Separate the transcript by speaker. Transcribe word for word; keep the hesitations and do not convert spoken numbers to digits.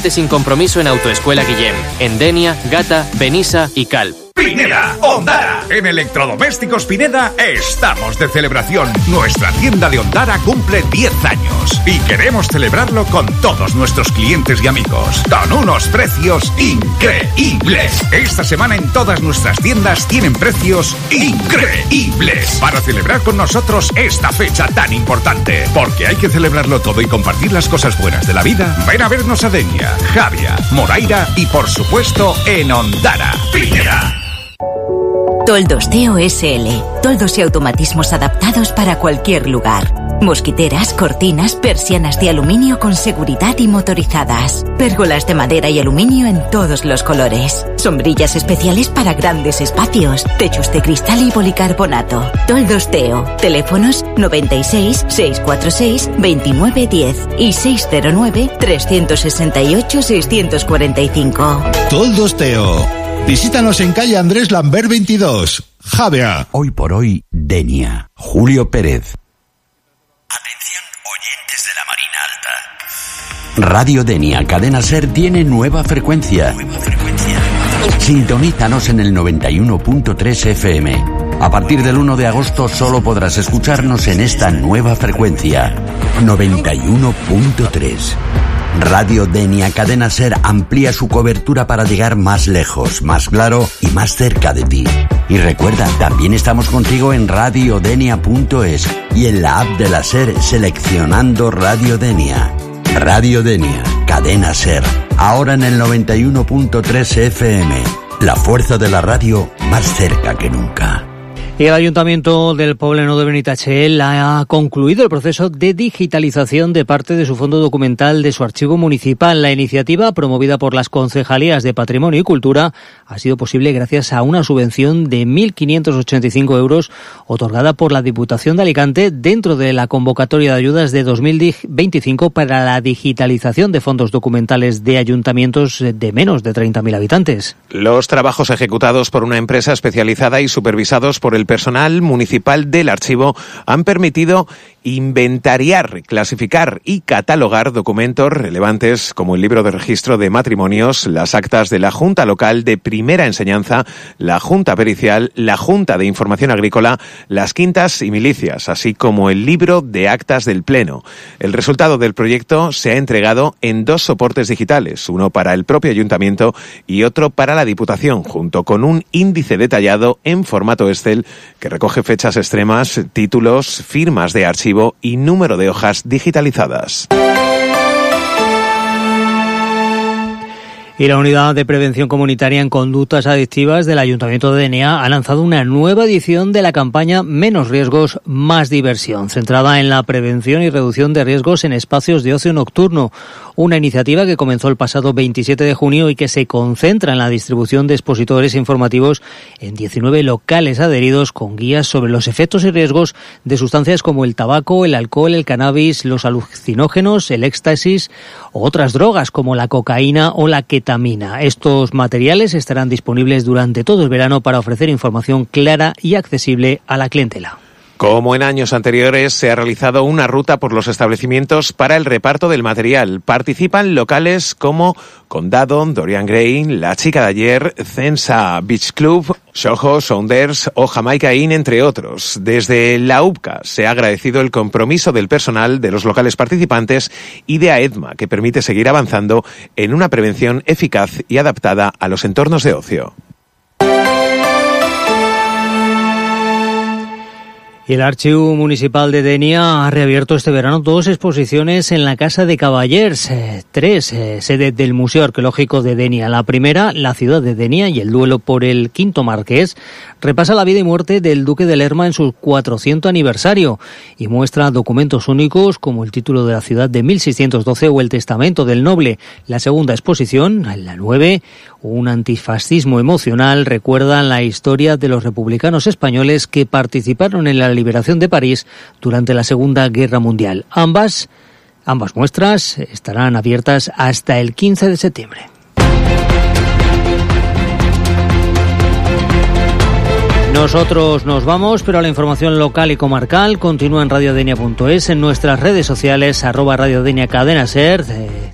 Speaker 1: Inscríbete sin compromiso en Autoescuela Guillem, en Denia, Gata, Benissa y Calp.
Speaker 2: Pineda, Ondara. En Electrodomésticos Pineda estamos de celebración. Nuestra tienda de Ondara cumple diez años y queremos celebrarlo con todos nuestros clientes y amigos, con unos precios increíbles. Esta semana en todas nuestras tiendas tienen precios increíbles para celebrar con nosotros esta fecha tan importante. Porque hay que celebrarlo todo y compartir las cosas buenas de la vida. Ven a vernos a Denia, Javia, Moraira y por supuesto en Ondara. Pineda.
Speaker 3: Toldos Teo S L. Toldos y automatismos adaptados para cualquier lugar. Mosquiteras, cortinas, persianas de aluminio con seguridad y motorizadas. Pérgolas de madera y aluminio en todos los colores. Sombrillas especiales para grandes espacios. Techos de cristal y policarbonato. Toldos Teo. Teléfonos noventa y seis, seiscientos cuarenta y seis, veintinueve diez y seiscientos nueve, trescientos sesenta y ocho, seiscientos cuarenta y cinco.
Speaker 4: Toldos Teo. Visítanos en calle Andrés Lambert veintidós, Javea.
Speaker 5: Hoy por hoy, Denia. Julio Pérez.
Speaker 6: Atención, oyentes de la Marina Alta.
Speaker 5: Radio Denia Cadena Ser tiene nueva frecuencia.
Speaker 6: Nueva frecuencia.
Speaker 5: Sintonízanos en el noventa y uno punto tres F M. A partir del uno de agosto solo podrás escucharnos en esta nueva frecuencia. noventa y uno punto tres. Radio Denia Cadena Ser amplía su cobertura para llegar más lejos, más claro y más cerca de ti. Y recuerda, también estamos contigo en radio denia punto es y en la app de la Ser seleccionando Radio Denia. Radio Denia, Cadena Ser, ahora en el noventa y uno punto tres F M. La fuerza de la radio más cerca que nunca.
Speaker 7: Y el Ayuntamiento del Pobleno de Benitatxell ha concluido el proceso de digitalización de parte de su fondo documental de su archivo municipal. La iniciativa, promovida por las concejalías de Patrimonio y Cultura, ha sido posible gracias a una subvención de mil quinientos ochenta y cinco euros otorgada por la Diputación de Alicante dentro de la convocatoria de ayudas de dos mil veinticinco para la digitalización de fondos documentales de ayuntamientos de menos de treinta mil habitantes.
Speaker 8: Los trabajos ejecutados por una empresa especializada y supervisados por el personal municipal del archivo han permitido inventariar, clasificar y catalogar documentos relevantes como el libro de registro de matrimonios, las actas de la Junta Local de Primera Enseñanza, la Junta Pericial, la Junta de Información Agrícola, las quintas y milicias, así como el libro de actas del Pleno. El resultado del proyecto se ha entregado en dos soportes digitales, uno para el propio ayuntamiento y otro para la Diputación, junto con un índice detallado en formato Excel que recoge fechas extremas, títulos, firmas de archivo y número de hojas digitalizadas.
Speaker 7: Y la Unidad de Prevención Comunitaria en Conductas Adictivas del Ayuntamiento de Denia ha lanzado una nueva edición de la campaña Menos riesgos, más diversión, centrada en la prevención y reducción de riesgos en espacios de ocio nocturno. Una iniciativa que comenzó el pasado veintisiete de junio y que se concentra en la distribución de expositores informativos en diecinueve locales adheridos con guías sobre los efectos y riesgos de sustancias como el tabaco, el alcohol, el cannabis, los alucinógenos, el éxtasis o otras drogas como la cocaína o la ketamina. Estos materiales estarán disponibles durante todo el verano para ofrecer información clara y accesible a la clientela.
Speaker 8: Como en años anteriores, se ha realizado una ruta por los establecimientos para el reparto del material. Participan locales como Condado, Dorian Gray, La Chica de Ayer, Censa Beach Club, Soho, Saunders o Jamaica Inn, entre otros. Desde la U P C A se ha agradecido el compromiso del personal de los locales participantes y de AEDMA, que permite seguir avanzando en una prevención eficaz y adaptada a los entornos de ocio.
Speaker 7: Y el Archivo Municipal de Denia ha reabierto este verano dos exposiciones en la Casa de Caballers, eh, tres, eh, sede del Museo Arqueológico de Denia. La primera, la ciudad de Denia y el duelo por el quinto marqués, repasa la vida y muerte del Duque de Lerma en su cuatrocientos aniversario y muestra documentos únicos como el título de la ciudad de mil seiscientos doce o el testamento del noble. La segunda exposición, la nueve, un antifascismo emocional, recuerda la historia de los republicanos españoles que participaron en la liberación de París durante la Segunda Guerra Mundial. Ambas, ambas muestras estarán abiertas hasta el quince de septiembre. Nosotros nos vamos, pero la información local y comarcal continúa en radio denia punto es, en nuestras redes sociales, arroba Radio Denia Cadena Ser.